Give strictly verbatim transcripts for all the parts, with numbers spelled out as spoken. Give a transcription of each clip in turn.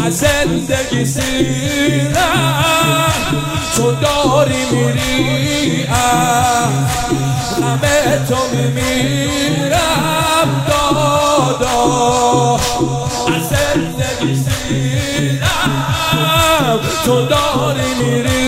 از زندگی سیرم، تو داری میری همه تو میمیرم دادا. از زندگی سیرم، تو داری میری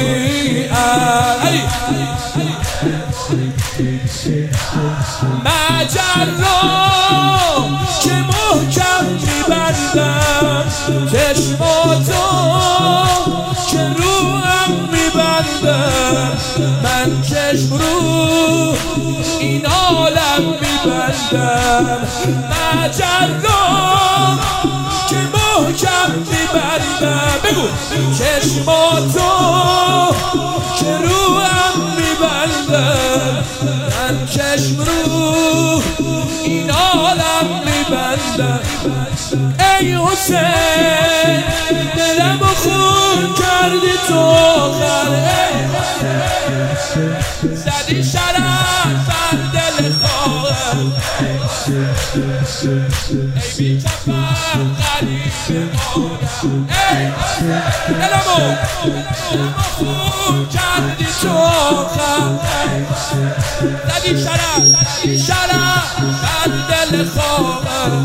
مجرا که محکم میبندم، چشماتو که رو هم میبندم، من چشم رو این عالم میبندم. مجرا که محکم میبندم، بگو چشماتو که رو هم میبندم، من چشم رو این عالم میبندم. ای حسین دلم خون کردی تو آخر، زدی شرم بر دل خواهم، ای بی کفر غریب مانم. ای دلمو خون کردی تو آخر، زدی شرم زدی شرم بر دل خواهم،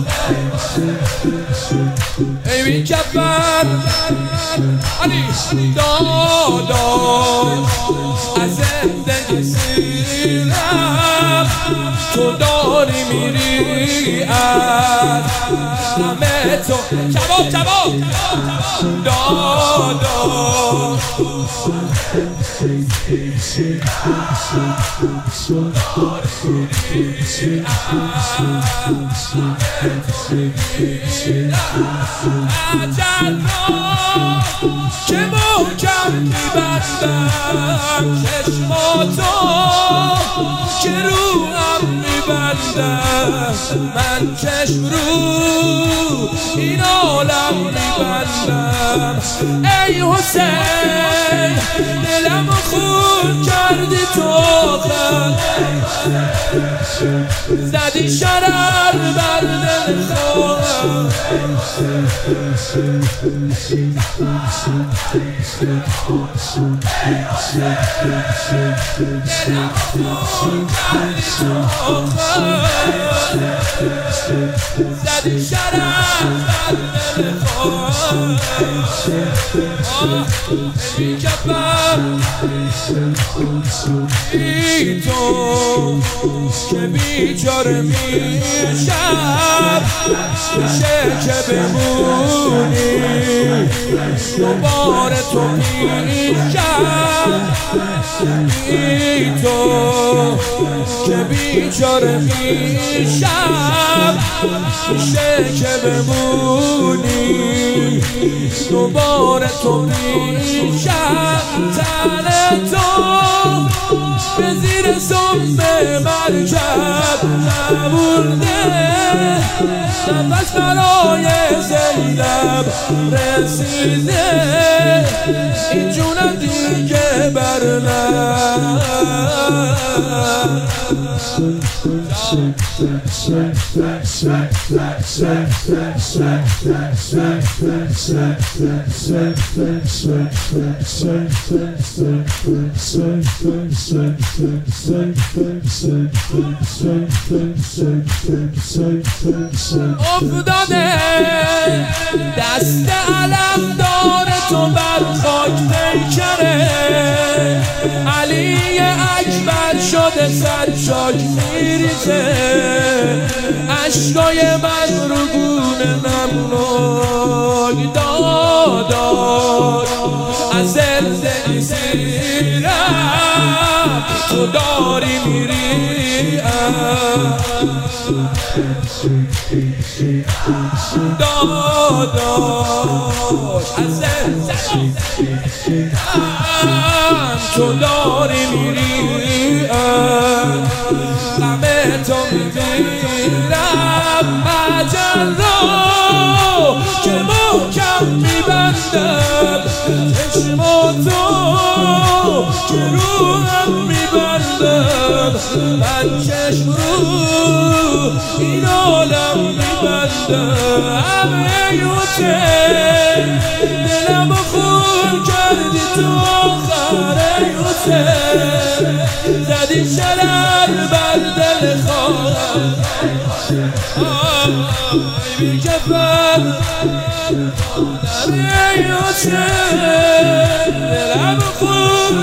ای بی کفر علی دادا. از زندگی سیرم، تو داری میری از همه تو جواب جواب دادا. مجرا که محکم میبندم، چشماتو که رو هم میبندم، من چشم رو این عالم میبندم. ای حسین دلم خون کردی تو آخر، زدی شرر بر دل خواهم، زدی شرر بر دل خواهم. ای کفر ای تو که بیچاره میشم، میشه که بمونی دوباره تو پیشم. ای تو که بیچاره میشم، میشه که بمونی دوباره تو پیشم. تن تو به زیر سم مرکب نمونده، نفس برای زینب رسیده، این جونم دیگه بر افتاده دست علم داره تو بر خاک پیکره، علی اکبر شده سر شاک میریزه، عشقای من رو گونه نمناک دادا. از زندگی سیرم، تو داری میری دادا. از زندگی سیرم، تو داری میری همه تو میمیرم. مجرا که محکم میبندم، چشماتو که رو هم میبندم، من چشم رو این عالم میبندم. ای حسین دلم خون کردی تو آخر ای حسین زدی شرر بر دل خواهم آی بی کفن ای حسین دلم خون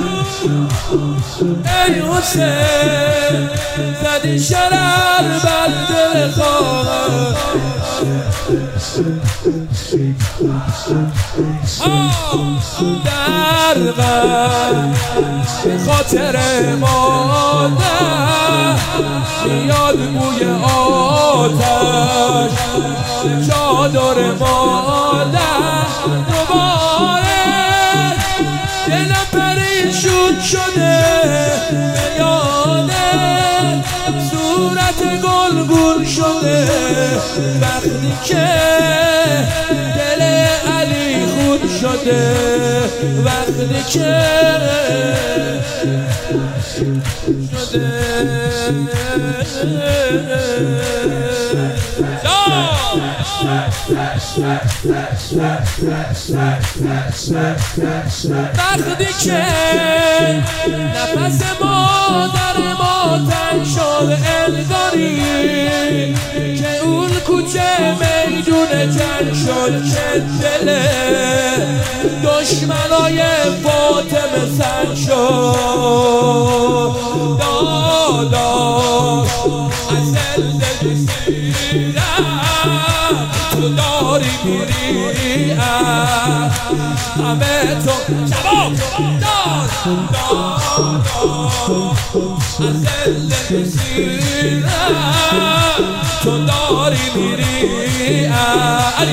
ای حسین زدی شرر بر دل خواهم در غم به خاطر مادر میاد بوی آتش چادر مادر دوباره دلم پریشون شده به یاده صورت گلگون شده وقتی که دل علی خون شده وقتی که شده وقتی که نفس مادر ما تنگ شد انگاری که اون کوچه میدون جنگ شد که دل دشمنای فاطمه سنگ شد داداش از زندگی سیرم تو داری میری همه تو جواب داد از زندگی سیرم تو داری میری علی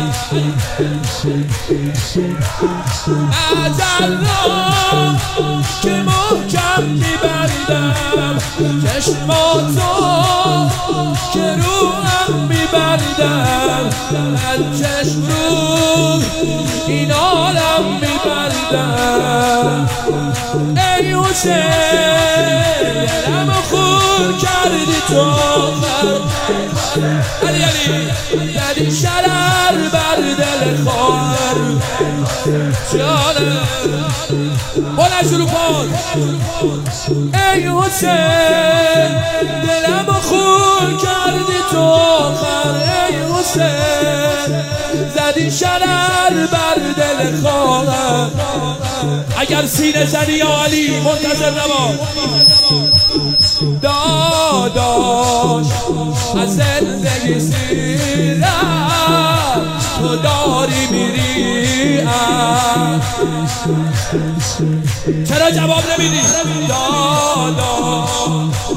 اجل را که محکم میبندم چشماتو که روحم میبندم من چشم رو این عالم میبندم ای حسین دلم خون کردی تو آخر علی علی زدی شرر بر دل خواهر جانم بلند شروع کن ای حسین دلم خون کردی تو آخر ای حسین زدی شرر بر دل خواهر اگر سینه زدی یا علی منتظر نباش داداش از زندگی سیرم تو داری میری چرا جواب نمیدی داداش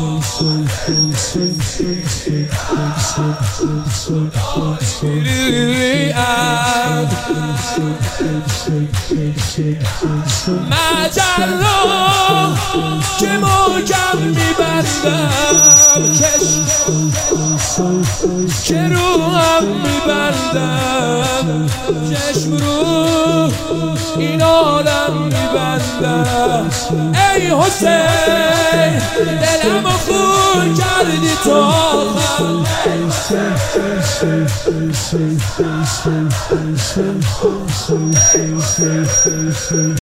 مجرا که محکم میبندم چشم که روحم میبندم چشم رو این عالم میبندم ای حسین دلم خون کردی تو آخر